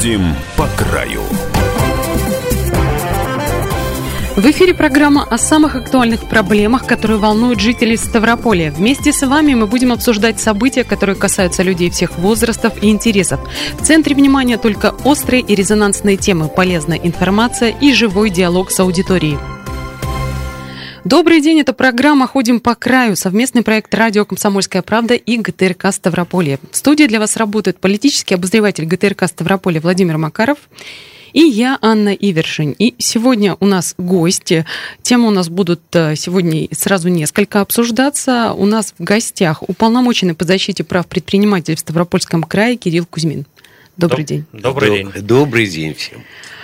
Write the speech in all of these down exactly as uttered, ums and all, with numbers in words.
Ходим по краю. В эфире программа о самых актуальных проблемах, которые волнуют жителей Ставрополя. Вместе с вами мы будем обсуждать события, которые касаются людей всех возрастов и интересов. В центре внимания только острые и резонансные темы, полезная информация и живой диалог с аудиторией. Добрый день, это программа «Ходим по краю», совместный проект радио «Комсомольская правда» и ГТРК Ставрополье. В студии для вас работает политический обозреватель ГТРК Ставрополье Владимир Макаров и я, Анна Ивершин. И сегодня у нас гости. Темы у нас будут сегодня сразу несколько обсуждаться. У нас в гостях уполномоченный по защите прав предпринимателей в Ставропольском крае Кирилл Кузьмин. Добрый Доб- день. Добрый день. Добрый день всем.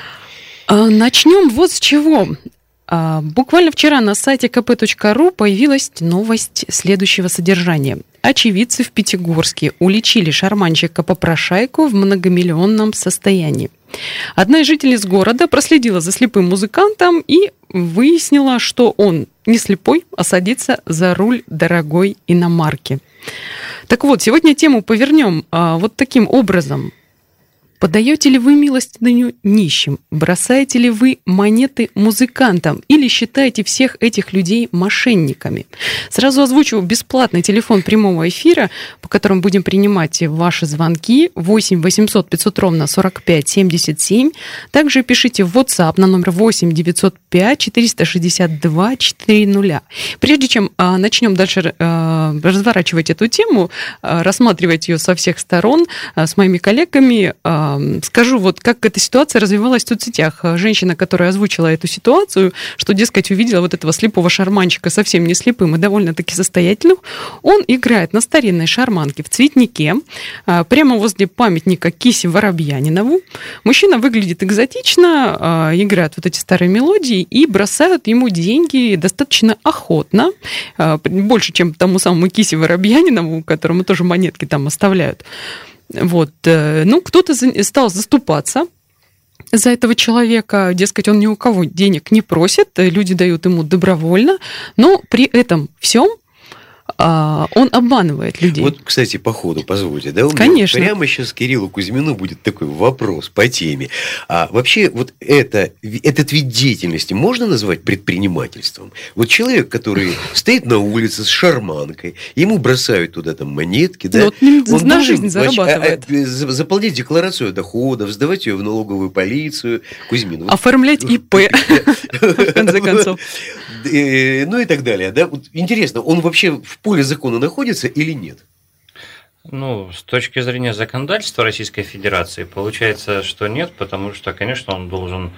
Начнем вот с чего. Буквально вчера на сайте ка пэ точка ру появилась новость следующего содержания. Очевидцы в Пятигорске уличили шарманщика-попрошайку в многомиллионном состоянии. Одна из жительниц города проследила за слепым музыкантом и выяснила, что он не слепой, а садится за руль дорогой иномарки. Так вот, сегодня тему повернем а, вот таким образом. Подаете ли вы милостыню нищим? Бросаете ли вы монеты музыкантам? Или считаете всех этих людей мошенниками? Сразу озвучу бесплатный телефон прямого эфира, по которому будем принимать ваши звонки. восемь восемьсот пятьсот ровно сорок пять семьдесят семь. Также пишите в WhatsApp на номер восемь девятьсот пять четыреста шестьдесят два четыреста. Прежде чем а, начнем дальше а, разворачивать эту тему, а, рассматривать ее со всех сторон а, с моими коллегами, а, скажу, вот как эта ситуация развивалась в соцсетях. Женщина, которая озвучила эту ситуацию, что, дескать, увидела вот этого слепого шарманщика, совсем не слепым и довольно-таки состоятельным, он играет на старинной шарманке в цветнике, прямо возле памятника Кисе Воробьянинову. Мужчина выглядит экзотично, играет вот эти старые мелодии и бросают ему деньги достаточно охотно, больше, чем тому самому Кисе Воробьянинову, которому тоже монетки там оставляют. Вот, ну, кто-то стал заступаться за этого человека, дескать, он ни у кого денег не просит, люди дают ему добровольно, но при этом всем он обманывает людей. Вот, кстати, по ходу, позвольте, да? У меня Конечно. Прямо сейчас Кириллу Кузьмину будет такой вопрос по теме. А вообще, вот это, этот вид деятельности можно назвать предпринимательством? Вот человек, который стоит на улице с шарманкой, ему бросают туда там монетки, да? Он на должен жизнь зарабатывает. Заполнять декларацию доходов, сдавать ее в налоговую полицию. Кузьмин. Оформлять ИП, в конце концов. Ну и так далее. Да? Интересно, он вообще в поле закона находится или нет? Ну, с точки зрения законодательства Российской Федерации, получается, что нет, потому что, конечно, он должен...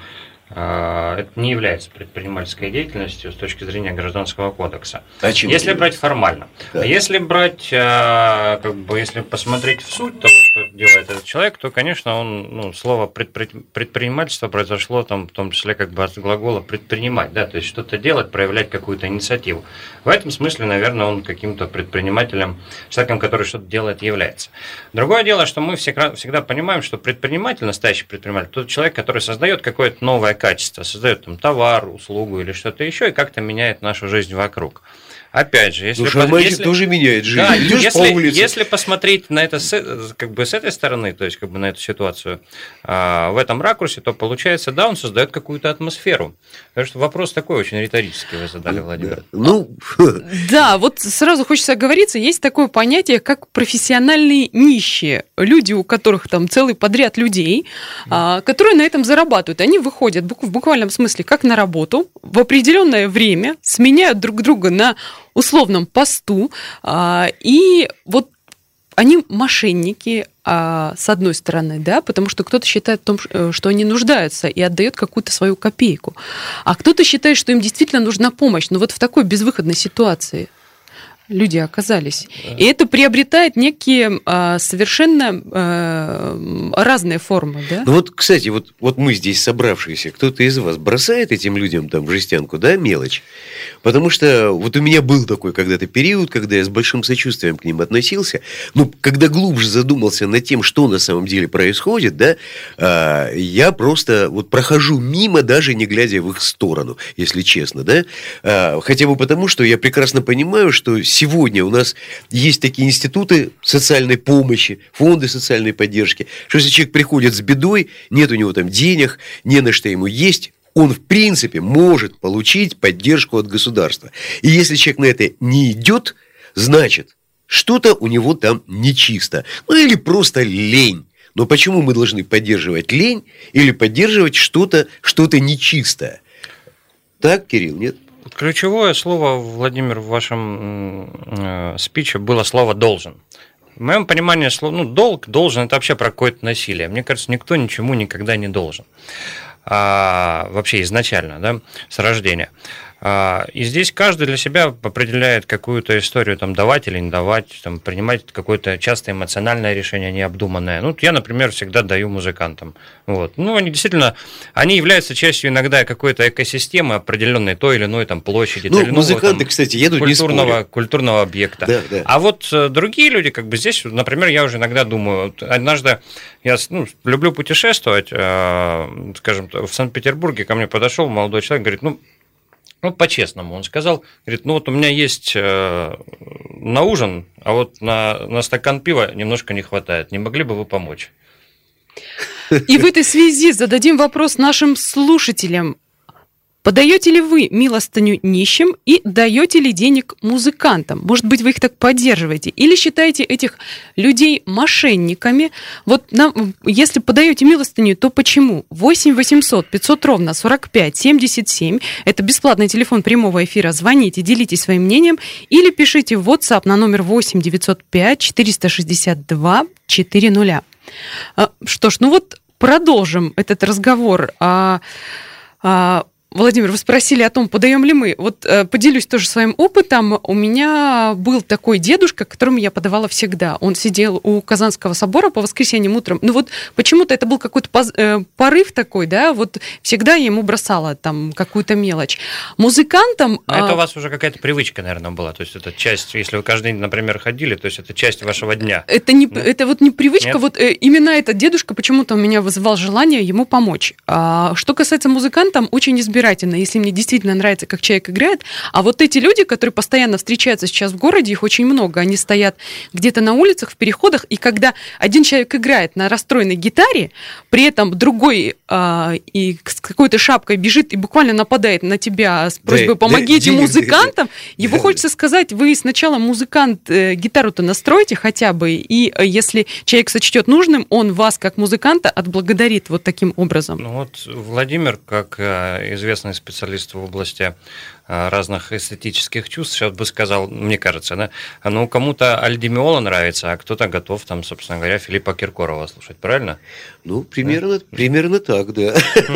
Это не является предпринимательской деятельностью с точки зрения Гражданского кодекса. А чем если брать формально. Да. А если брать, как бы, если посмотреть в суть того, что делает этот человек, то, конечно, он, ну, слово предпринимательство произошло там, в том числе как бы от глагола предпринимать, да, то есть что-то делать, проявлять какую-то инициативу. В этом смысле, наверное, он каким-то предпринимателем, человеком, который что-то делает, является. Другое дело, что мы всегда, всегда понимаем, что предприниматель, настоящий предприниматель, тот человек, который создает какое-то новое качество, создает там товар, услугу или что-то еще, и как-то меняет нашу жизнь вокруг. Опять же, если... Ну, шарманщик если... тоже меняет жизнь. Да, идешь по улице. Если посмотреть на это с, как бы с этой стороны, то есть как бы на эту ситуацию а, в этом ракурсе, то получается, да, он создает какую-то атмосферу. Потому что вопрос такой очень риторический вы задали, Владимир. Да. Ну... да, вот сразу хочется оговориться, есть такое понятие, как профессиональные нищие. Люди, у которых там целый подряд людей, а, которые на этом зарабатывают. Они выходят в буквальном смысле как на работу в определенное время, сменяют друг друга на условном посту, и вот они мошенники, с одной стороны, да, потому что кто-то считает, что они нуждаются и отдает какую-то свою копейку, а кто-то считает, что им действительно нужна помощь, но вот в такой безвыходной ситуации люди оказались. И это приобретает некие а, совершенно а, разные формы, да? Ну вот, кстати, вот, вот мы здесь собравшиеся, кто-то из вас бросает этим людям там в жестянку, да, мелочь? Потому что вот у меня был такой когда-то период, когда я с большим сочувствием к ним относился, но когда глубже задумался над тем, что на самом деле происходит, да, а, я просто вот прохожу мимо, даже не глядя в их сторону, если честно, да, а, хотя бы потому, что я прекрасно понимаю, что сегодня у нас есть такие институты социальной помощи, фонды социальной поддержки, что если человек приходит с бедой, нет у него там денег, не на что ему есть, он, в принципе, может получить поддержку от государства. И если человек на это не идет, значит, что-то у него там нечисто. Ну, или просто лень. Но почему мы должны поддерживать лень или поддерживать что-то, что-то нечистое? Так, Кирилл, нет? Ключевое слово, Владимир, в вашем э, спиче было слово «должен». В моем понимании, слово, ну, долг, должен – это вообще про какое-то насилие. Мне кажется, никто ничему никогда не должен. А, вообще изначально, да, с рождения. А, и здесь каждый для себя определяет какую-то историю, там, давать или не давать, там, принимать какое-то часто эмоциональное решение, необдуманное. Ну, я, например, всегда даю музыкантам. Вот. Ну, они действительно, они являются частью иногда какой-то экосистемы определенной, той или иной там, площади, ну, той или иного, музыканты, там, кстати, едут культурного, не спорят. культурного объекта. Да, да. А вот другие люди, как бы здесь, например, я уже иногда думаю, однажды я ну, люблю путешествовать, скажем, в Санкт-Петербурге ко мне подошел молодой человек, говорит, ну, ну, по-честному, он сказал, говорит, ну вот у меня есть э, на ужин, а вот на, на стакан пива немножко не хватает, не могли бы вы помочь? И в этой связи зададим вопрос нашим слушателям. Подаете ли вы милостыню нищим и даете ли денег музыкантам? Может быть, вы их так поддерживаете? Или считаете этих людей мошенниками? Вот нам, если подаете милостыню, то почему? восемь восемьсот пятьсот ровно сорок пять семьдесят семь. Это бесплатный телефон прямого эфира. Звоните, делитесь своим мнением. Или пишите в WhatsApp на номер восемь девятьсот пять четыреста шестьдесят два четыреста. Что ж, ну вот продолжим этот разговор. А, а, Владимир, вы спросили о том, подаем ли мы. Вот э, поделюсь тоже своим опытом. У меня был такой дедушка, которому я подавала всегда. Он сидел у Казанского собора по воскресеньям утром. Ну вот почему-то это был какой-то поз, э, порыв такой, да, вот всегда я ему бросала там какую-то мелочь. Музыкантам... Но это а... у вас уже какая-то привычка, наверное, была. То есть это часть, если вы каждый день, например, ходили, то есть это часть вашего дня. Это, не, это вот не привычка. Нет? Вот э, именно этот дедушка почему-то у меня вызывал желание ему помочь. А, что касается музыкантам, очень избирательно. Если мне действительно нравится, как человек играет. А вот эти люди, которые постоянно встречаются сейчас в городе, их очень много. Они стоят где-то на улицах, в переходах, и когда один человек играет на расстроенной гитаре, при этом другой а, и с какой-то шапкой бежит и буквально нападает на тебя с просьбой да, «помогите да, музыкантам», да, его да, хочется да. сказать, вы сначала музыкант э, гитару-то настройте хотя бы, и э, если человек сочтет нужным, он вас, как музыканта, отблагодарит вот таким образом. Ну вот Владимир, как э, известный известный специалист в области разных эстетических чувств, сейчас бы сказал, мне кажется, да, ну, кому-то Аль Ди Меоло нравится, а кто-то готов, там, собственно говоря, Филиппа Киркорова слушать, правильно? Ну, примерно, да? примерно так, да.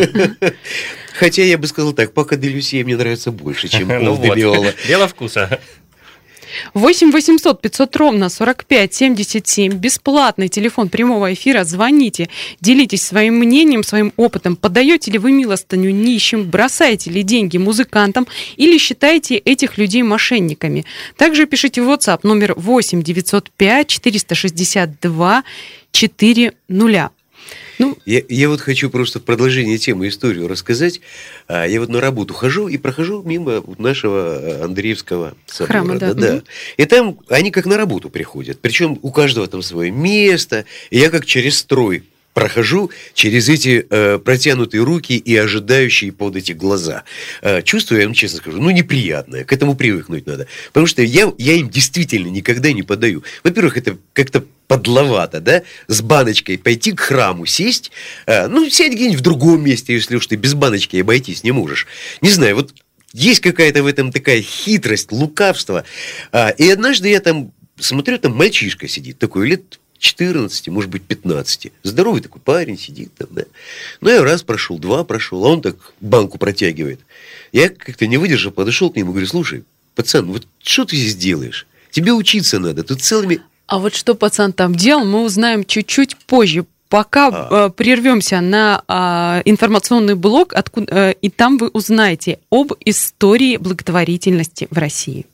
Хотя я бы сказал так, Пако де Люсье мне нравится больше, чем Аль Ди Меоло. Дело вкуса. восемь восемьсот пятьсот ровно сорок пять семьдесят семь. Бесплатный телефон прямого эфира. Звоните, делитесь своим мнением, своим опытом. Подаете ли вы милостыню нищим, бросаете ли деньги музыкантам или считаете этих людей мошенниками? Также пишите в WhatsApp номер восемь девятьсот пять четыреста шестьдесят два четыреста. Ну, я, я вот хочу просто в продолжение темы историю рассказать. Я вот на работу хожу и прохожу мимо нашего Андреевского собора. Храма, да. Да, да. И там они как на работу приходят. Причем у каждого там свое место. И я как через строй прохожу через эти э, протянутые руки и ожидающие под эти глаза. Э, чувствую, я вам честно скажу, ну, неприятное. К этому привыкнуть надо. Потому что я, я им действительно никогда не подаю. Во-первых, это как-то подловато, да, с баночкой пойти к храму, сесть, э, ну, сядь где-нибудь в другом месте, если уж ты без баночки обойтись не можешь. Не знаю, вот есть какая-то в этом такая хитрость, лукавство. А, и однажды я там смотрю, там мальчишка сидит, такой лет четырнадцать, может быть, пятнадцать. Здоровый такой парень сидит там, да. Ну, я раз прошел, два прошел, а он так банку протягивает. Я как-то не выдержал, подошел к нему и говорю: слушай, пацан, вот что ты здесь делаешь? Тебе учиться надо, тут целыми... А вот что пацан там делал, мы узнаем чуть-чуть позже. Пока а. прервемся на а, информационный блок, откуда, а, и там вы узнаете об истории благотворительности в России.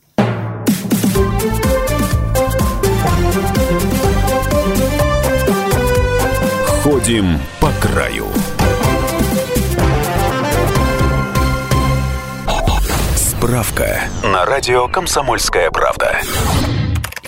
Ходим по краю. Справка на радио «Комсомольская правда».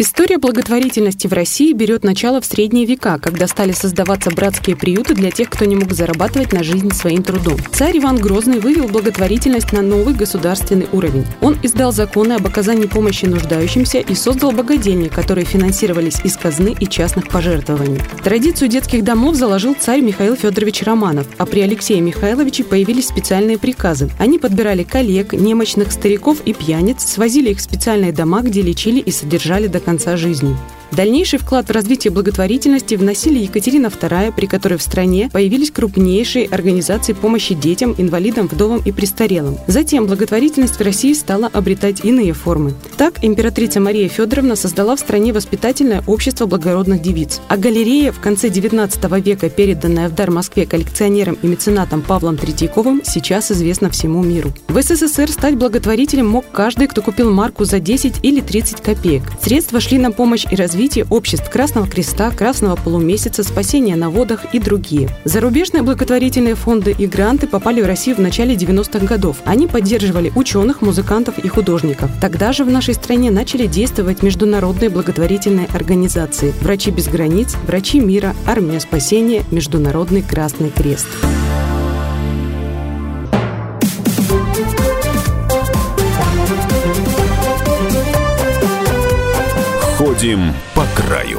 История благотворительности в России берет начало в средние века, когда стали создаваться братские приюты для тех, кто не мог зарабатывать на жизнь своим трудом. Царь Иван Грозный вывел благотворительность на новый государственный уровень. Он издал законы об оказании помощи нуждающимся и создал богадельни, которые финансировались из казны и частных пожертвований. Традицию детских домов заложил царь Михаил Федорович Романов, а при Алексее Михайловиче появились специальные приказы. Они подбирали коллег, немощных стариков и пьяниц, свозили их в специальные дома, где лечили и содержали до конца жизни. Дальнейший вклад в развитие благотворительности вносили Екатерина вторая, при которой в стране появились крупнейшие организации помощи детям, инвалидам, вдовам и престарелым. Затем благотворительность в России стала обретать иные формы. Так, императрица Мария Федоровна создала в стране воспитательное общество благородных девиц. А галерея, в конце девятнадцатого века переданная в дар Москве коллекционерам и меценатам Павлом Третьяковым, сейчас известна всему миру. В СССР стать благотворителем мог каждый, кто купил марку за десять или тридцать копеек. Средства шли на помощь и развитие обществ Красного Креста, Красного Полумесяца, Спасения на водах и другие. Зарубежные благотворительные фонды и гранты попали в Россию в начале девяностых годов. Они поддерживали ученых, музыкантов и художников. Тогда же в нашей стране начали действовать международные благотворительные организации: «Врачи без границ», «Врачи мира», «Армия спасения», «Международный Красный Крест». Ходим по краю.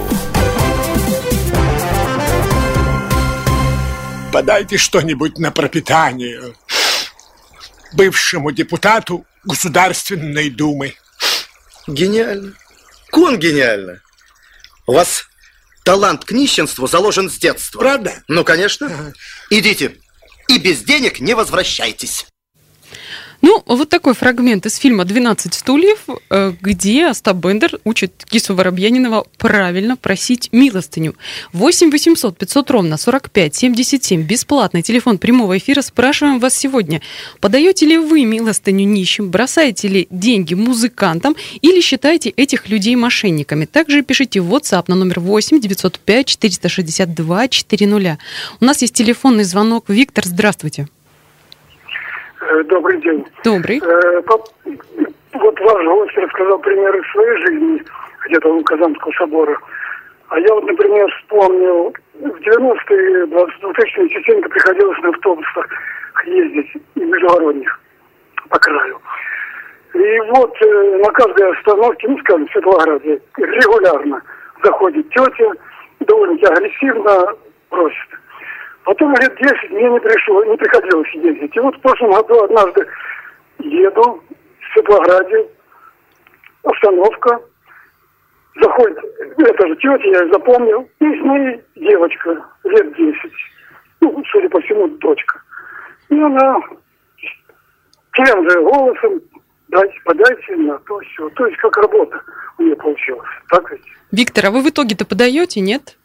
Подайте что-нибудь на пропитание бывшему депутату Государственной Думы. Гениально. Кон гениально. У вас талант к нищенству заложен с детства. Правда? Ну, конечно. Ага. Идите. И без денег не возвращайтесь. Ну, вот такой фрагмент из фильма «двенадцать стульев», где Остап Бендер учит Кису Воробьянинова правильно просить милостыню. восемь восемьсот пятьсот ровно сорок пять семьдесят семь, бесплатный телефон прямого эфира. Спрашиваем вас сегодня: подаете ли вы милостыню нищим, бросаете ли деньги музыкантам или считаете этих людей мошенниками? Также пишите в WhatsApp на номер восемь девятьсот пять четыреста шестьдесят два четыреста. У нас есть телефонный звонок. Виктор, здравствуйте. Добрый день. Добрый. Вот ваш гость рассказал примеры своей жизни, где-то у Казанского собора. А я вот, например, вспомнил, в девяностые, двухтысячные частенько приходилось на автобусах ездить из междугородних по краю. И вот на каждой остановке, ну, скажем, в Светлограде, регулярно заходит тетя, довольно-таки агрессивно просит. Потом лет десять мне не пришло, не приходилось ездить. И вот в прошлом году однажды еду в Светлограде, остановка, заходит эта же тетя, я ее запомнил, и с ней девочка лет десять, ну, судя по всему, дочка. И она тем же голосом: дайте, подайте на то, все. То есть как работа у нее получилась. Так ведь? Виктор, а вы в итоге-то подаете, нет?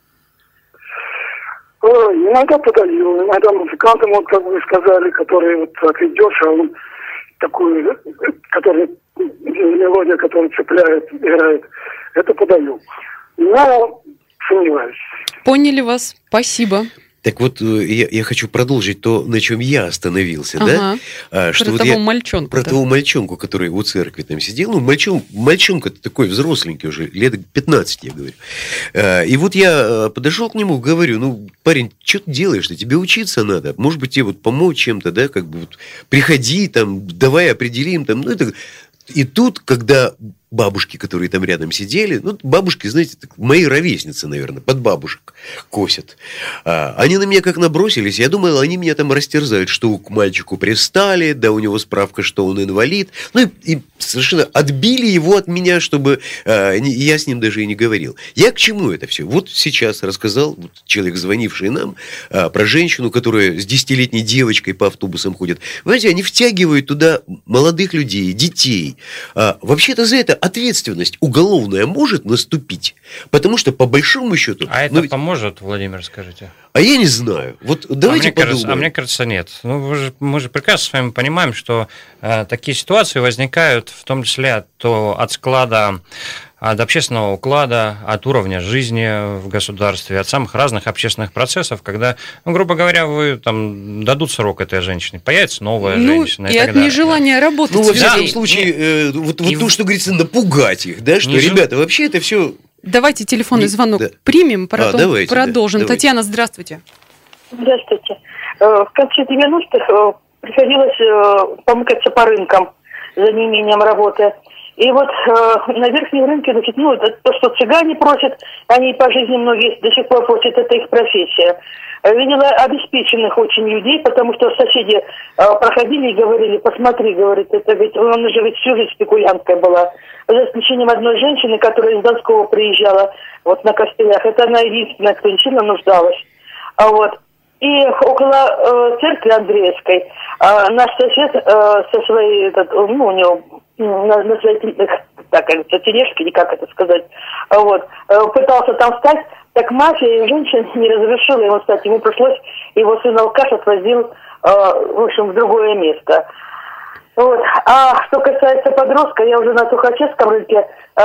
Иногда подаю, иногда музыкантам, вот, как вы сказали, которые вот так идешь, а он такую, который, мелодия, которая цепляет, играет, это подаю. Но сомневаюсь. Поняли вас, спасибо. Так вот, я, я хочу продолжить то, на чем я остановился, ага. да? А, что про вот того я, мальчонку. Про того мальчонку, который у церкви там сидел. Ну, мальчон, мальчонка такой взросленький уже, лет пятнадцать, я говорю. А, и вот я подошел к нему, говорю: ну, парень, что ты делаешь-то? Тебе учиться надо. Может быть, тебе вот помочь чем-то, да? Как бы вот приходи, там, давай определим, там, ну, это... И тут, когда бабушки, которые там рядом сидели, ну, бабушки, знаете, мои ровесницы, наверное, под бабушек косят. А, они на меня как набросились, я думал, они меня там растерзают, что к мальчику пристали, да у него справка, что он инвалид. Ну, и, и совершенно отбили его от меня, чтобы а, я с ним даже и не говорил. Я к чему это все? Вот сейчас рассказал вот человек, звонивший нам, а, про женщину, которая с десятилетней девочкой по автобусам ходит. Вы знаете, они втягивают туда молодых людей, детей. А, вообще-то за это ответственность уголовная может наступить, потому что по большому счету... А это ведь... поможет, Владимир, скажите? А я не знаю. Вот давайте а, мне кажется, подумаем. а мне кажется, нет. Ну, вы же, мы же прекрасно с вами понимаем, что э, такие ситуации возникают в том числе то от склада от общественного уклада, от уровня жизни в государстве, от самых разных общественных процессов, когда, ну, грубо говоря, вы там дадут срок этой женщине, появится новая ну, женщина. И, и от нежелания работать. Ну, во всяком да, случае, э, вот, вот и... то, что говорится, напугать их, да, что, не ребята, жил... вообще это все. Давайте телефонный не... звонок да. примем, потом а, давайте, продолжим. Да, Татьяна, здравствуйте. Здравствуйте. В конце девяностых приходилось помыкаться по рынкам за неимением работы. И вот э, на верхнем рынке, значит, ну, это то, что цыгане просят, они по жизни многие до сих пор просят, это их профессия. Видела обеспеченных очень людей, потому что соседи э, проходили и говорили, посмотри, говорит, это ведь, он же ведь всю жизнь спекулянткой была. За исключением одной женщины, которая из Донского приезжала вот на костылях, это она единственная, кто не сильно нуждалась. А вот. И около э, церкви Андреевской э, наш сосед э, со своей, этот, ну, у него на, на своей, так, кажется, тележке, или как это сказать, вот, э, пытался там встать, так мафия и женщина не разрешила ему встать. Ему пришлось, его сын алкаш отвозил, э, в общем, в другое место. Вот. А что касается подростка, я уже на Тухачевском рынке э,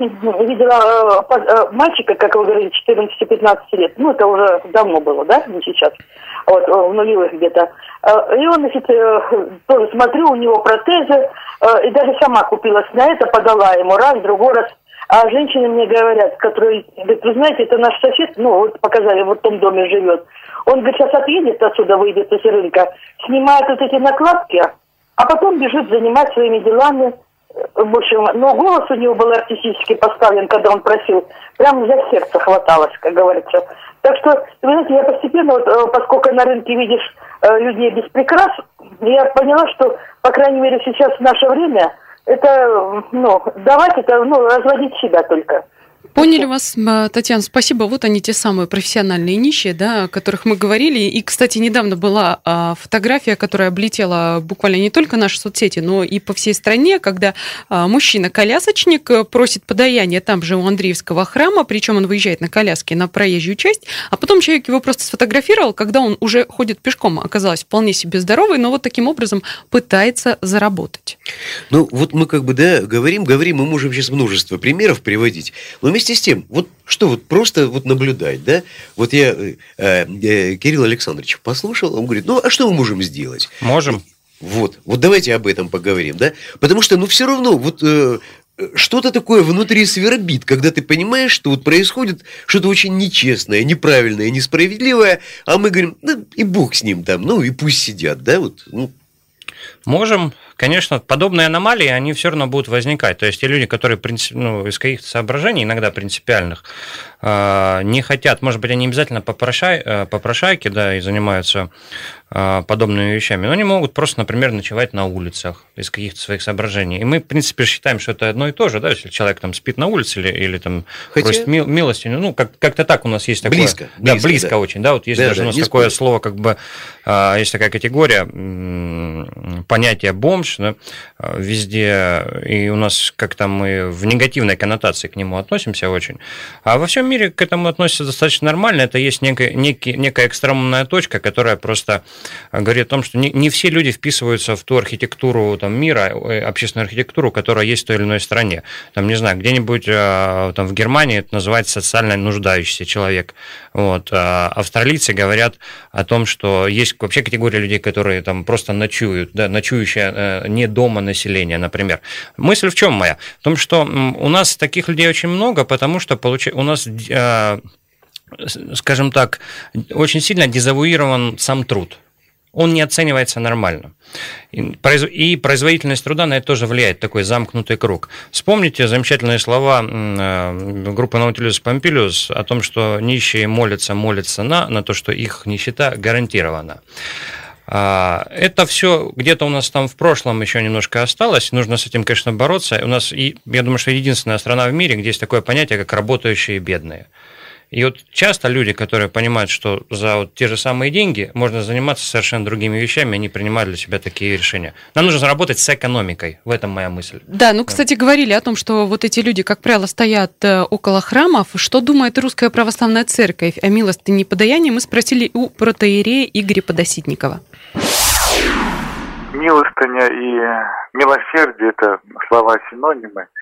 видела э, э, мальчика, как вы говорили, четырнадцати-пятнадцати лет. Ну, это уже давно было, да, не сейчас. Вот, в нулевых где-то. Э, и он, значит, э, тоже смотрю, у него протезы, э, и даже сама купилась на это, подала ему раз, другой раз. А женщины мне говорят, которые, говорят, вы знаете, это наш сосед, ну, вот показали, вот в том доме живет. Он, говорит, сейчас отъедет отсюда, выйдет из рынка, снимает вот эти накладки, а потом бежит занимать своими делами. В общем, но голос у него был артистически поставлен, когда он просил. Прям за сердце хваталось, как говорится. Так что, вы знаете, я постепенно, вот, поскольку на рынке видишь людей без прикрас, я поняла, что, по крайней мере, сейчас в наше время, это, ну, давать это, ну, разводить себя только. Поняли вас, Татьяна, спасибо. Вот они, те самые профессиональные нищие, да, о которых мы говорили. И, кстати, недавно была а, фотография, которая облетела буквально не только наши соцсети, но и по всей стране, когда а, мужчина-колясочник просит подаяние там же у Андреевского храма, причем он выезжает на коляске на проезжую часть, а потом человек его просто сфотографировал, когда он уже ходит пешком, оказалось вполне себе здоровый, но вот таким образом пытается заработать. Ну, вот мы как бы, да, говорим, говорим, мы можем сейчас множество примеров приводить, но вместе с тем, вот что вот просто вот наблюдать, да, вот я э, э, Кирилла Александровича послушал, он говорит, ну, а что мы можем сделать? Можем. Вот, вот давайте об этом поговорим, да, потому что, ну, все равно, вот э, что-то такое внутри свербит, когда ты понимаешь, что вот происходит что-то очень нечестное, неправильное, несправедливое, а мы говорим, ну, и бог с ним там, ну, и пусть сидят, да, вот, ну. Можем. Конечно, подобные аномалии, они все равно будут возникать. То есть те люди, которые ну, из каких-то соображений, иногда принципиальных, не хотят, может быть, они не обязательно попрошай, попрошайки, да, и занимаются подобными вещами, но они могут просто, например, ночевать на улицах из каких-то своих соображений. И мы, в принципе, считаем, что это одно и то же, да, если человек там спит на улице или, или там Хотя... просит мил, милости, ну, как- как-то так у нас есть такое... Близко. Да, близко, близко да. очень, да, вот есть да, даже да, у нас такое спорю. слово, как бы, есть такая категория, понятие бомж, да, везде, и у нас как-то мы в негативной коннотации к нему относимся очень, а во всем мире к этому относятся достаточно нормально, это есть некая, некий, некая экстремальная точка, которая просто говорит о том, что не, не все люди вписываются в ту архитектуру там, мира, общественную архитектуру, которая есть в той или иной стране. Там, не знаю, где-нибудь там, в Германии это называется социально нуждающийся человек. Вот. А австралийцы говорят о том, что есть вообще категория людей, которые там просто ночуют, да, ночующее не дома население, например. Мысль в чем моя? В том, что у нас таких людей очень много, потому что получ... у нас, скажем так, очень сильно дезавуирован сам труд. Он не оценивается нормально. И производительность труда на это тоже влияет, такой замкнутый круг. Вспомните замечательные слова группы Наутилус Помпилиус о том, что нищие молятся, молятся на, на то, что их нищета гарантирована. Это все где-то у нас там в прошлом еще немножко осталось, нужно с этим, конечно, бороться. У нас, я думаю, что единственная страна в мире, где есть такое понятие, как работающие бедные. И вот часто люди, которые понимают, что за вот те же самые деньги можно заниматься совершенно другими вещами, они принимают для себя такие решения. Нам нужно заработать с экономикой, в этом моя мысль. Да, ну, кстати, говорили о том, что вот эти люди, как правило, стоят около храмов. Что думает Русская Православная Церковь о милостыне и подаянии, мы спросили у протоиерея Игоря Подоситникова. Милостыня и милосердие – это слова-синонимы.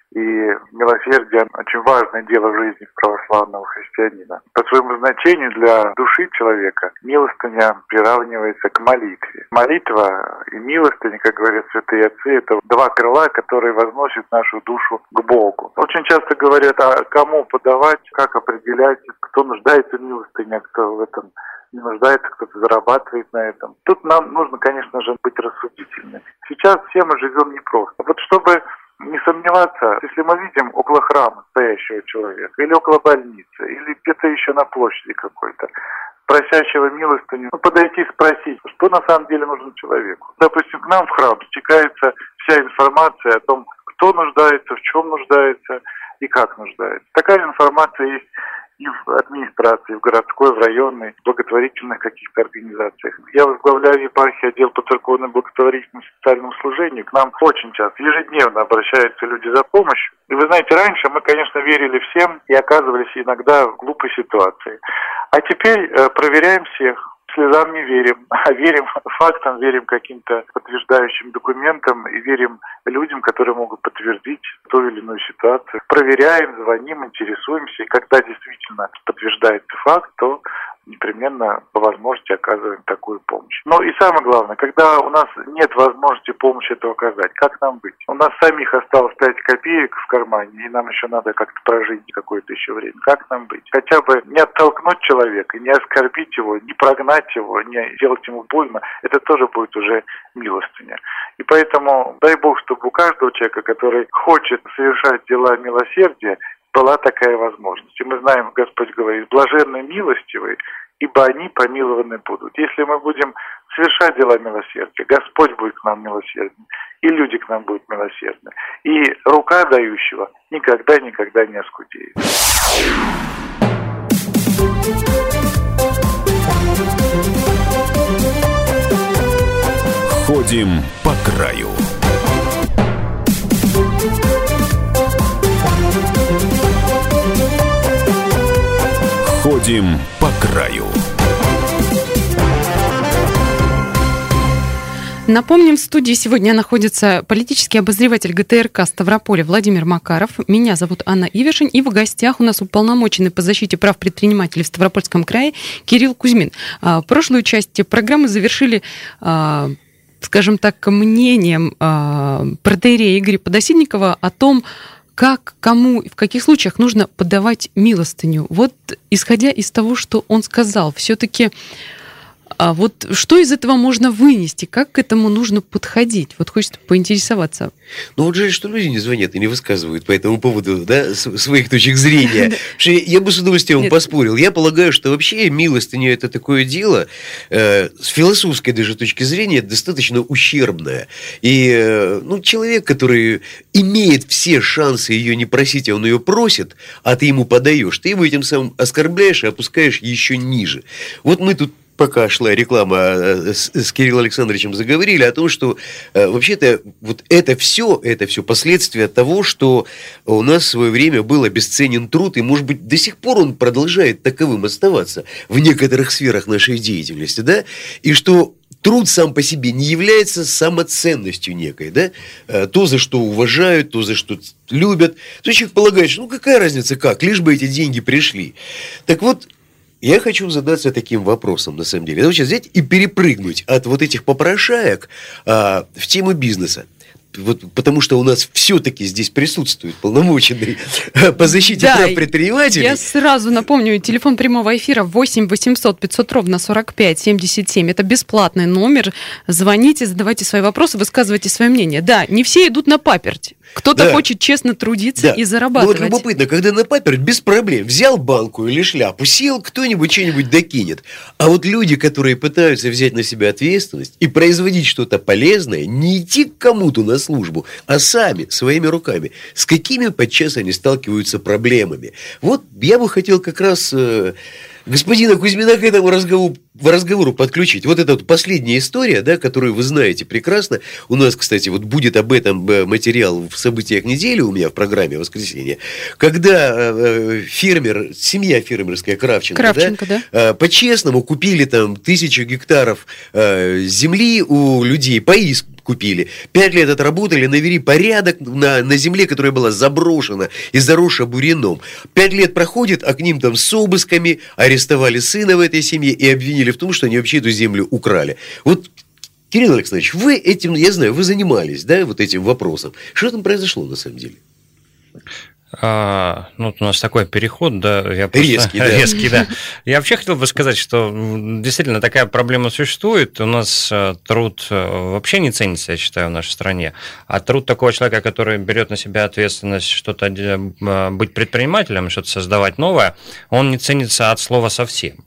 И милосердие – очень важное дело в жизни православного христианина. По своему значению для души человека милостыня приравнивается к молитве. Молитва и милостыня, как говорят святые отцы, это два крыла, которые возносят нашу душу к Богу. Очень часто говорят, а кому подавать, как определять, кто нуждается в милостыне, а кто в этом не нуждается, кто-то зарабатывает на этом. Тут нам нужно, конечно же, быть рассудительными. Сейчас все мы живем непросто. Вот чтобы не сомневаться, если мы видим около храма стоящего человека, или около больницы, или где-то еще на площади какой-то, просящего милостыню, ну, подойти и спросить, что на самом деле нужно человеку. Допустим, к нам в храм стекается вся информация о том, кто нуждается, в чем нуждается и как нуждается. Такая информация есть и в администрации, в городской, в районной, в благотворительных каких-то организациях. Я возглавляю епархию, отдел по церковному благотворительному социальному служению. К нам очень часто, ежедневно обращаются люди за помощью. И вы знаете, раньше мы, конечно, верили всем и оказывались иногда в глупой ситуации. А теперь э, проверяем всех. Слезам не верим, а верим фактам, верим каким-то подтверждающим документам и верим людям, которые могут подтвердить ту или иную ситуацию. Проверяем, звоним, интересуемся, и когда действительно подтверждается факт, то непременно по возможности оказываем такую помощь. Но и самое главное, когда у нас нет возможности помощи эту оказать, как нам быть? У нас самих осталось пять копеек в кармане, и нам еще надо как-то прожить какое-то еще время. Как нам быть? Хотя бы не оттолкнуть человека, не оскорбить его, не прогнать его, не сделать ему больно, это тоже будет уже милостыня. И поэтому дай Бог, чтобы у каждого человека, который хочет совершать дела милосердия, была такая возможность. И мы знаем, Господь говорит, блаженны милостивые, ибо они помилованы будут. Если мы будем совершать дела милосердия, Господь будет к нам милосерден, и люди к нам будут милосердны. И рука дающего никогда-никогда не оскудеет. Ходим по краю. Ходим по краю. Напомним, в студии сегодня находится политический обозреватель ГТРК Ставрополя Владимир Макаров. Меня зовут Анна Ивершин. И в гостях у нас уполномоченный по защите прав предпринимателей в Ставропольском крае Кирилл Кузьмин. Прошлую часть программы завершили, скажем так, мнением протоиерея Игоря Подосидникова о том, как, кому, в каких случаях нужно подавать милостыню. Вот исходя из того, что он сказал, все-таки а вот что из этого можно вынести, как к этому нужно подходить? Вот хочется поинтересоваться. Ну вот жаль, что люди не звонят и не высказывают по этому поводу, да, своих точек зрения. Я бы с удовольствием поспорил. Я полагаю, что вообще милостыня – это такое дело, с философской даже точки зрения, достаточно ущербное. И ну, человек, который имеет все шансы ее не просить, а он ее просит, а ты ему подаешь, ты его этим самым оскорбляешь и опускаешь еще ниже. Вот мы тут, пока шла реклама, с, с Кириллом Александровичем заговорили о том, что э, вообще-то вот это все, это все последствия того, что у нас в свое время был обесценен труд, и, может быть, до сих пор он продолжает таковым оставаться в некоторых сферах нашей деятельности, да, и что труд сам по себе не является самоценностью некой, да, то, за что уважают, то, за что любят. То человек полагает, что ну какая разница как, лишь бы эти деньги пришли. Так вот, я хочу задаться таким вопросом, на самом деле. Давайте взять и перепрыгнуть от вот этих попрошаек а, в тему бизнеса. Вот, потому что у нас все-таки здесь присутствует полномоченный по защите да, прав предпринимателей. Я сразу напомню, телефон прямого эфира восемь восемьсот пятьсот ровно сорок пять семьдесят семь. Это бесплатный номер. Звоните, задавайте свои вопросы, высказывайте свое мнение. Да, не все идут на паперть. Кто-то да. хочет честно трудиться да. и зарабатывать. Ну, вот любопытно, когда на паперть без проблем взял банку или шляпу, сел, кто-нибудь что-нибудь докинет. А вот люди, которые пытаются взять на себя ответственность и производить что-то полезное, не идти к кому-то на службу, а сами, своими руками, с какими подчас они сталкиваются проблемами. Вот я бы хотел как раз э, господина Кузьмина к этому разговору, разговору подключить. Вот эта вот последняя история, да, которую вы знаете прекрасно. У нас, кстати, вот будет об этом материал в событиях недели у меня в программе «Воскресенье», когда э, фермер, семья фермерская Кравченко, Кравченко да, да? Э, по-честному купили там тысячу гектаров э, земли у людей по иску. купили, пять лет отработали, навели порядок на, на земле, которая была заброшена и заросша бурьяном. Пять лет проходит, а к ним там с обысками арестовали сына в этой семье и обвинили в том, что они вообще эту землю украли. Вот, Кирилл Александрович, вы этим, я знаю, вы занимались, да, вот этим вопросом. Что там произошло на самом деле? А, ну, у нас такой переход, да, я просто... резкий, да. резкий, да. Я вообще хотел бы сказать, что действительно такая проблема существует. У нас труд вообще не ценится, я считаю, в нашей стране. А труд такого человека, который берет на себя ответственность что-то быть предпринимателем, что-то создавать новое, он не ценится от слова совсем.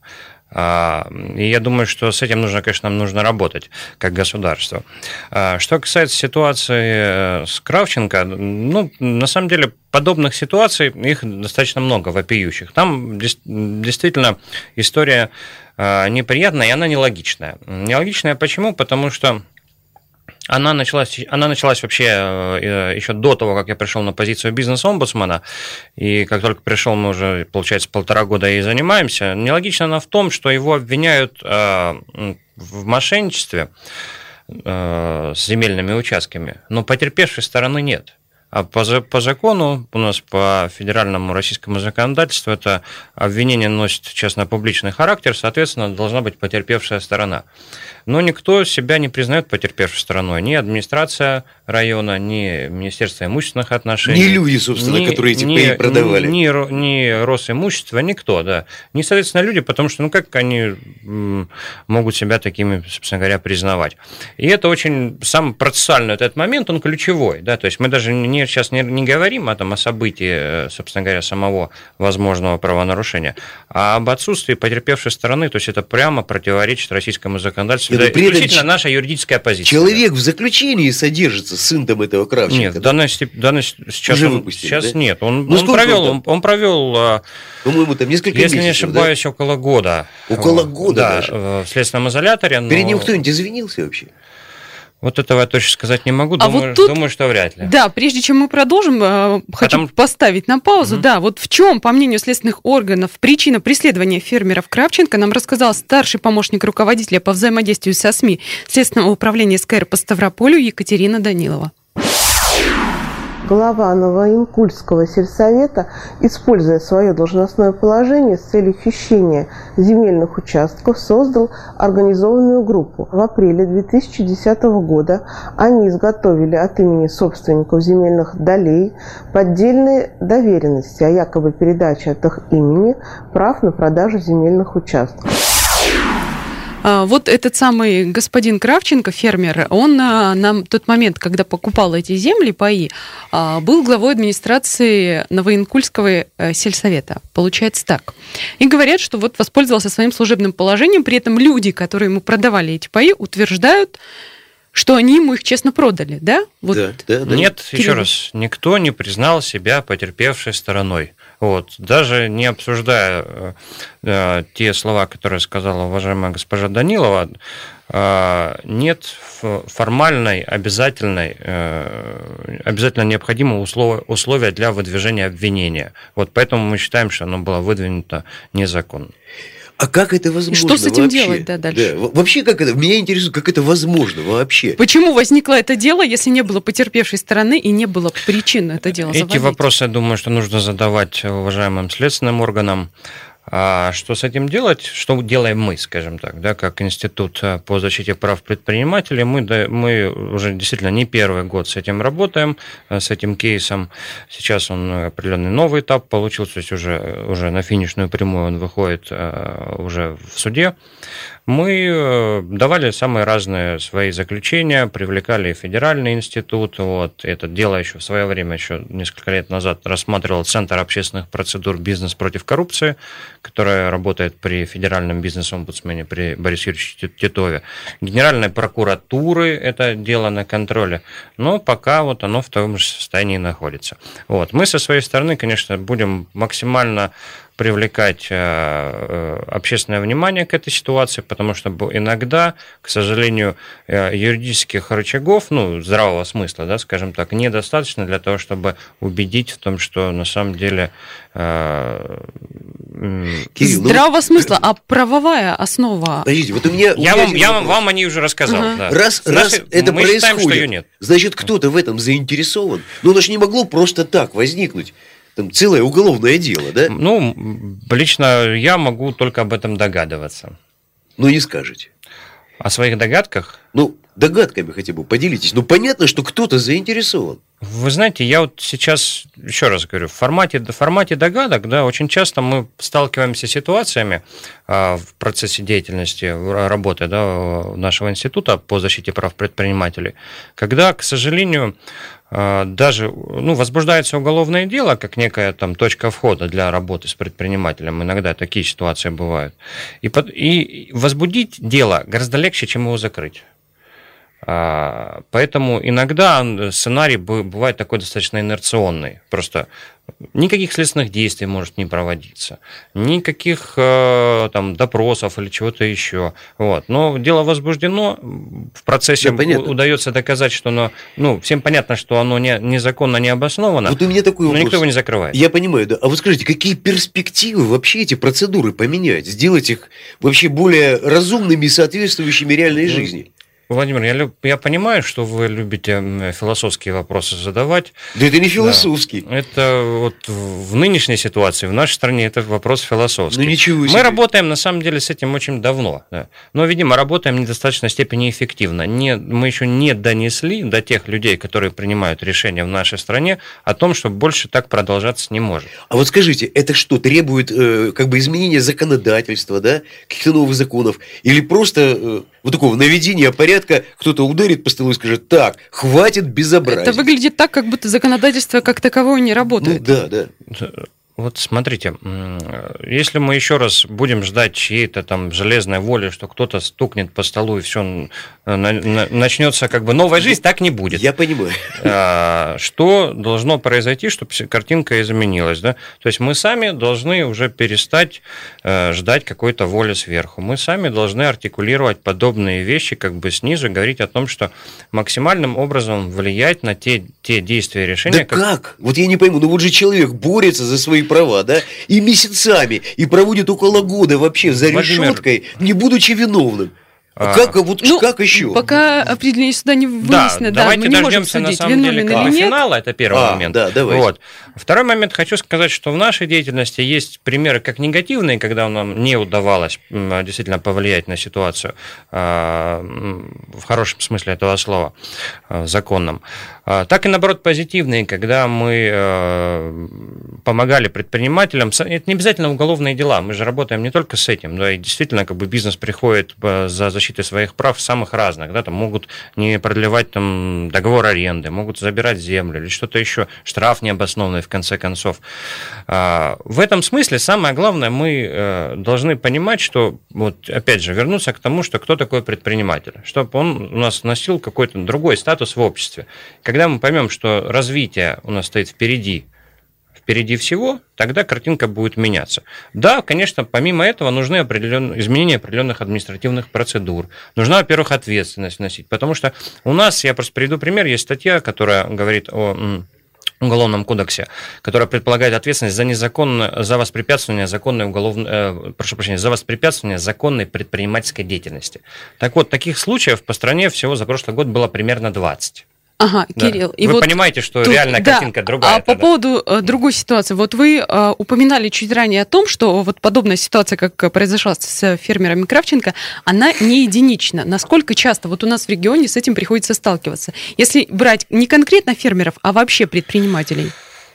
И я думаю, что с этим нужно, конечно, нам нужно работать как государство. Что касается ситуации с Кравченко, ну, на самом деле, подобных ситуаций, их достаточно много, вопиющих. Там действительно история неприятная, и она нелогичная. Нелогичная почему? Потому что Она началась, она началась вообще еще до того, как я пришел на позицию бизнес-омбудсмена, и как только пришел, мы уже, получается, полтора года и занимаемся. Нелогично она в том, что его обвиняют в мошенничестве с земельными участками, но потерпевшей стороны нет. А по, по закону, у нас по федеральному российскому законодательству, это обвинение носит частно-публичный характер, соответственно, должна быть потерпевшая сторона. Но никто себя не признает потерпевшей стороной. Ни администрация района, ни Министерство имущественных отношений. Не люди, собственно, ни, которые эти ни, паи продавали. Ни, ни, ни Росимущество, никто, да. Не, соответственно, люди, потому что, ну, как они могут себя такими, собственно говоря, признавать. И это очень, сам процессуальный этот момент, он ключевой, да, то есть мы даже не, сейчас не, не говорим о, там, о событии, собственно говоря, самого возможного правонарушения, а об отсутствии потерпевшей стороны, то есть это прямо противоречит российскому законодательству. Это исключительно наша юридическая позиция. Человек в заключении содержится, сын там этого Кравченко. Нет, в данной, данной, сейчас, уже он, выпустили, сейчас да? нет. Он, ну, он, провел, он, он провел, по-моему, там несколько если месяцев, не ошибаюсь, да? около года. Около года да, даже? В следственном изоляторе. Но... Перед ним кто-нибудь извинился вообще? Вот этого я точно сказать не могу, а думаю, вот тут, думаю, что вряд ли. Да, прежде чем мы продолжим, э, хочу Потому... поставить на паузу. Угу. Да, вот в чем, по мнению следственных органов, причина преследования фермеров Кравченко, нам рассказал старший помощник руководителя по взаимодействию со СМИ Следственного управления СКР по Ставрополю Екатерина Данилова. Глава Новоинкульского сельсовета, используя свое должностное положение с целью хищения земельных участков, создал организованную группу. В апреле две тысячи десятого года они изготовили от имени собственников земельных долей поддельные доверенности о якобы передаче от их имени прав на продажу земельных участков. Вот этот самый господин Кравченко, фермер, он на тот момент, когда покупал эти земли, паи, был главой администрации Новоинкульского сельсовета. Получается так. И говорят, что вот воспользовался своим служебным положением, при этом люди, которые ему продавали эти паи, утверждают, что они ему их честно продали, да? Вот. Да, да, да. Нет, Кирилл. еще раз, никто не признал себя потерпевшей стороной. Вот. Даже не обсуждая э, те слова, которые сказала уважаемая госпожа Данилова, э, нет формальной, обязательной, э, обязательно необходимого условия, условия для выдвижения обвинения. Вот поэтому мы считаем, что оно было выдвинуто незаконно. А как это возможно? Что с этим вообще? делать, да, дальше? Да. Вообще, как это? Меня интересует, как это возможно вообще? Почему возникло это дело, если не было потерпевшей стороны и не было причин это дело заводить? Эти вопросы, я думаю, что нужно задавать уважаемым следственным органам. А что с этим делать? Что делаем мы, скажем так, да, как институт по защите прав предпринимателей? Мы, да, мы уже действительно не первый год с этим работаем, с этим кейсом. Сейчас он определенный новый этап получил, то есть уже, уже на финишную прямую он выходит уже в суде. Мы давали самые разные свои заключения, привлекали федеральный институт. Вот. Это дело еще в свое время, еще несколько лет назад, рассматривал Центр общественных процедур «Бизнес против коррупции», которая работает при федеральном бизнес-омбудсмене, при Борисе Юрьевиче Титове. Генеральной прокуратуры это дело на контроле, но пока вот оно в том же состоянии находится. Вот. Мы со своей стороны, конечно, будем максимально привлекать общественное внимание к этой ситуации, потому что иногда, к сожалению, юридических рычагов, ну, здравого смысла, да, скажем так, недостаточно для того, чтобы убедить в том, что на самом деле Кирилл, здравого ну, смысла, а правовая основа? Подождите, вот у меня... Я, у меня вам, я вам, вам о ней уже рассказал. Ага. Да. Раз, Наши, раз это мы происходит, считаем, что ее нет. значит, кто-то в этом заинтересован. Но оно же не могло просто так возникнуть. Там целое уголовное дело, да? Ну, лично я могу только об этом догадываться. Ну, не скажете. О своих догадках? Ну, догадками хотя бы поделитесь. Ну, понятно, что кто-то заинтересован. Вы знаете, я вот сейчас, еще раз говорю, в формате, в формате догадок, да, очень часто мы сталкиваемся с ситуациями а, в процессе деятельности, работы, да, нашего института по защите прав предпринимателей, когда, к сожалению, а, даже, ну, возбуждается уголовное дело, как некая там точка входа для работы с предпринимателем, иногда такие ситуации бывают, и, под, и возбудить дело гораздо легче, чем его закрыть. Поэтому иногда сценарий бывает такой достаточно инерционный. Просто никаких следственных действий может не проводиться, никаких там допросов или чего-то еще. Вот. Но дело возбуждено, в процессе да, удается доказать, что оно, ну, всем понятно, что оно не, незаконно не обосновано, вот у меня такой но вопрос. Никто его не закрывает. Я понимаю, да. А вот скажите, какие перспективы вообще эти процедуры поменять, сделать их вообще более разумными и соответствующими реальной жизни? Владимир, я, люб, я понимаю, что вы любите философские вопросы задавать. Да это не философский. Да. Это вот в нынешней ситуации, в нашей стране, это вопрос философский. Ну ничего себе. Мы работаем, на самом деле, с этим очень давно. Да. Но, видимо, работаем в недостаточной степени эффективно. Не, мы еще не донесли до тех людей, которые принимают решения в нашей стране, о том, что больше так продолжаться не может. А вот скажите, это что, требует э, как бы изменения законодательства, да, каких-то новых законов? Или просто э, вот такого наведения порядка, кто-то ударит по столу и скажет: так, хватит безобразия. Это выглядит так, как будто законодательство как таковое не работает. Ну, да, да. Вот смотрите, если мы еще раз будем ждать чьей-то там железной воли, что кто-то стукнет по столу и все, начнется как бы новая жизнь, так не будет. Я понимаю. Что должно произойти, чтобы картинка изменилась? Да? То есть мы сами должны уже перестать ждать какой-то воли сверху. Мы сами должны артикулировать подобные вещи как бы снизу, говорить о том, что максимальным образом влиять на те, те действия и решения. Да как... как? Вот я не пойму, ну вот же человек борется за свои права, да, и месяцами, и проводит около года вообще за Владимир... решеткой, не будучи виновным. А как, вот, ну, как еще? Пока определение суда не вынесено, да, да, мы не можем судить, на самом деле, виновен или нет. финала, это первый а, момент. Да, давайте. Вот. Второй момент, хочу сказать, что в нашей деятельности есть примеры как негативные, когда нам не удавалось действительно повлиять на ситуацию, в хорошем смысле этого слова, законном, так и, наоборот, позитивные, когда мы помогали предпринимателям. Это не обязательно уголовные дела, мы же работаем не только с этим, да, и действительно как бы бизнес приходит за защитой своих прав самых разных, да, там могут не продлевать там договор аренды, могут забирать землю или что-то еще, штраф необоснованный в конце концов. В этом смысле самое главное, мы должны понимать, что, вот опять же, вернуться к тому, что кто такой предприниматель, чтобы он у нас носил какой-то другой статус в обществе. Когда мы поймем, что развитие у нас стоит впереди, впереди всего, тогда картинка будет меняться. Да, конечно, помимо этого нужны определенные изменения определенных административных процедур. Нужна, во-первых, ответственность носить, потому что у нас, я просто приведу пример, есть статья, которая говорит о Уголовном кодексе, которая предполагает ответственность за незаконное, за воспрепятствование законной уголовной, э, прошу прощения, за воспрепятствование законной предпринимательской деятельности. Так вот, таких случаев по стране всего за прошлый год было примерно двадцать. Ага, да. Кирилл. И вы вот понимаете, что тут, реальная да, картинка другая. А по поводу э, другой ситуации. Вот вы э, упоминали чуть ранее о том, что вот подобная ситуация, как произошла с фермерами Кравченко, она не единична. Насколько часто вот у нас в регионе с этим приходится сталкиваться? Если брать не конкретно фермеров, а вообще предпринимателей?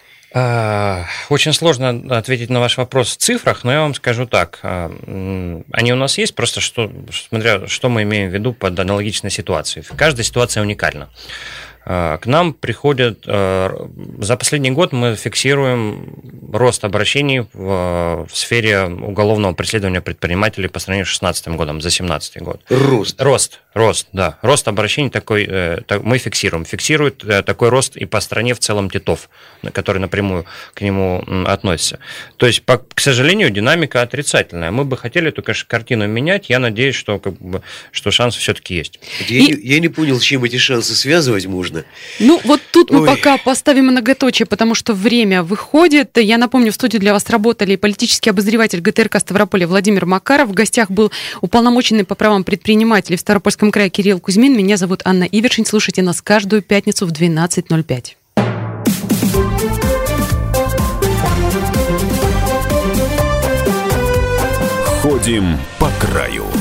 Очень сложно ответить на ваш вопрос в цифрах, но я вам скажу так. Они у нас есть, просто что, смотря что мы имеем в виду под аналогичной ситуацией. Каждая ситуация уникальна. К нам приходят... За последний год мы фиксируем рост обращений в сфере уголовного преследования предпринимателей по сравнению с две тысячи шестнадцатым годом, за две тысячи семнадцатый год. Рост. Рост, рост, да. Рост обращений такой мы фиксируем. Фиксирует такой рост и по стране в целом Титов, который напрямую к нему относится. То есть, к сожалению, динамика отрицательная. Мы бы хотели эту картину менять. Я надеюсь, что, как бы, что шансы все-таки есть. Я, и... не, я не понял, с чем эти шансы связывать можно. можно. Ну, вот тут мы Ой. пока поставим многоточие, потому что время выходит. Я напомню, в студии для вас работали политический обозреватель ГТРК Ставрополя Владимир Макаров. В гостях был уполномоченный по правам предпринимателей в Ставропольском крае Кирилл Кузьмин. Меня зовут Анна Ивершин. Слушайте нас каждую пятницу в двенадцать ноль пять. Ходим по краю.